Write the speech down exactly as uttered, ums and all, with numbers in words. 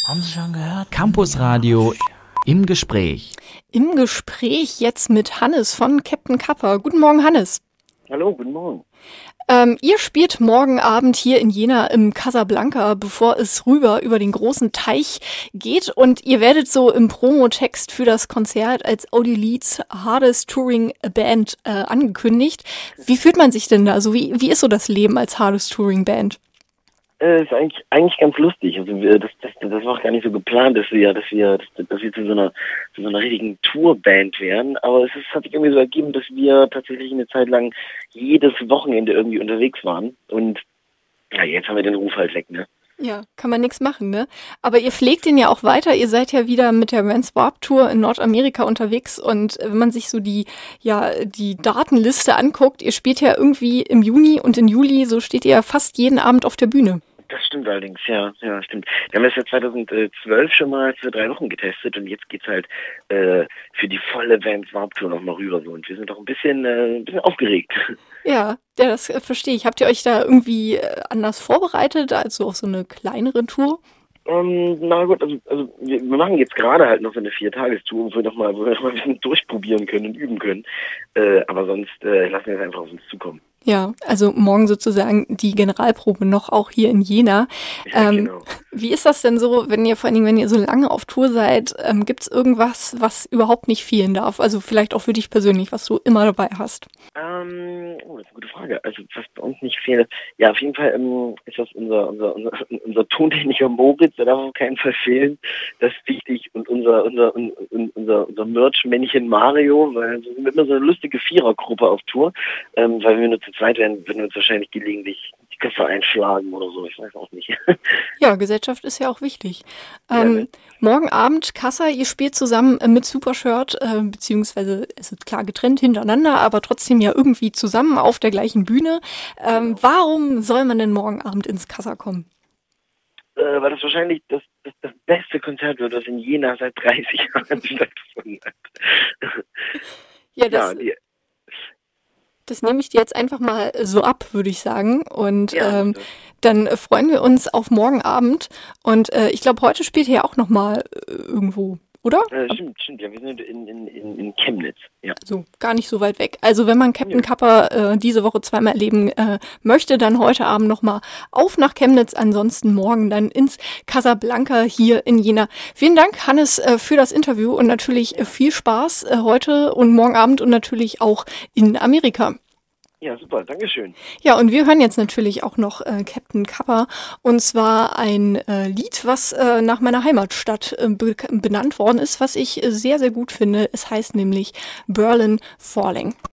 Haben Sie schon gehört? Campusradio im Gespräch. Im Gespräch jetzt mit Hannes von Captain Kappa. Guten Morgen, Hannes. Hallo, guten Morgen. Ähm, ihr spielt morgen Abend hier in Jena im Casablanca, bevor es rüber über den großen Teich geht. Und ihr werdet so im Promotext für das Konzert als Audi Leeds Hardest Touring Band äh, angekündigt. Wie fühlt man sich denn da? Also wie, wie ist so das Leben als Hardest Touring Band? Äh, ist eigentlich eigentlich ganz lustig. Also wir, das, das, das war auch gar nicht so geplant, dass wir, dass wir, dass, dass wir zu so einer zu so einer richtigen Tourband werden. Aber es ist, hat sich irgendwie so ergeben, dass wir tatsächlich eine Zeit lang jedes Wochenende irgendwie unterwegs waren. Und ja, jetzt haben wir den Ruf halt weg, ne? Ja, kann man nichts machen, ne? Aber ihr pflegt den ja auch weiter. Ihr seid ja wieder mit der Vans Warped Tour in Nordamerika unterwegs. Und wenn man sich so die, ja, die Datenliste anguckt, ihr spielt ja irgendwie im Juni und im Juli, so steht ihr ja fast jeden Abend auf der Bühne. Das stimmt allerdings, ja, ja, stimmt. Wir haben das ja zweitausendzwölf schon mal für drei Wochen getestet und jetzt geht's halt äh, für die volle Vans Warped Tour nochmal rüber so. Und wir sind doch ein bisschen, äh, ein bisschen aufgeregt. Ja, ja, das äh, verstehe ich. Habt ihr euch da irgendwie äh, anders vorbereitet, also auf so eine kleinere Tour? Ähm, na gut, also, also wir, wir machen jetzt gerade halt noch so eine Vier-Tagestour, wo wir noch mal, wo wir noch mal ein bisschen durchprobieren können und üben können. Äh, aber sonst äh, lassen wir es einfach auf uns zukommen. Ja, also morgen sozusagen die Generalprobe noch auch hier in Jena. Ja, Ähm, genau. Wie ist das denn so, wenn ihr vor allen Dingen, wenn ihr so lange auf Tour seid, ähm, gibt es irgendwas, was überhaupt nicht fehlen darf? Also vielleicht auch für dich persönlich, was du immer dabei hast. Ähm, oh, das ist eine gute Frage. Also was bei uns nicht fehlt, ja auf jeden Fall ähm, ist das unser unser unser, unser Tontechniker Moritz, der darf auf keinen Fall fehlen. Das ist wichtig und unser unser unser unser, unser Merch-Männchen Mario, weil wir sind immer so eine lustige Vierergruppe auf Tour, ähm, weil wir nur zu zweit werden, würden wir uns wahrscheinlich gelegentlich die Köpfe einschlagen oder so. Ich weiß auch nicht. Ja, Gesellschaft ist ja auch wichtig. Ja, Ähm, ne? Morgen Abend, Kassa, ihr spielt zusammen äh, mit Supershirt, äh, beziehungsweise es ist klar getrennt hintereinander, aber trotzdem ja irgendwie zusammen auf der gleichen Bühne. Ähm, warum soll man denn morgen Abend ins Kassa kommen? Äh, weil das wahrscheinlich das, das, das beste Konzert wird, was in Jena seit dreißig Jahren stattgefunden hat. Ja, das, Ja, die, das nehme ich dir jetzt einfach mal so ab, würde ich sagen. Und Ja, ähm, das- dann äh, freuen wir uns auf morgen Abend. Und äh, ich glaube, heute spielt ihr ja auch noch mal äh, irgendwo, oder? äh, stimmt, stimmt, ja, wir sind in, in, in, in Chemnitz, ja. So, gar nicht so weit weg. Also wenn man Captain Ja. Kappa äh, diese Woche zweimal erleben äh, möchte, dann heute Abend nochmal auf nach Chemnitz, ansonsten morgen dann ins Casablanca hier in Jena. Vielen Dank, Hannes, äh, für das Interview und natürlich äh, viel Spaß äh, heute und morgen Abend und natürlich auch in Amerika. Ja, super, Dankeschön. Ja, und wir hören jetzt natürlich auch noch äh, Captain Kappa und zwar ein äh, Lied, was äh, nach meiner Heimatstadt äh, be benannt worden ist, was ich äh, sehr, sehr gut finde. Es heißt nämlich Berlin Falling.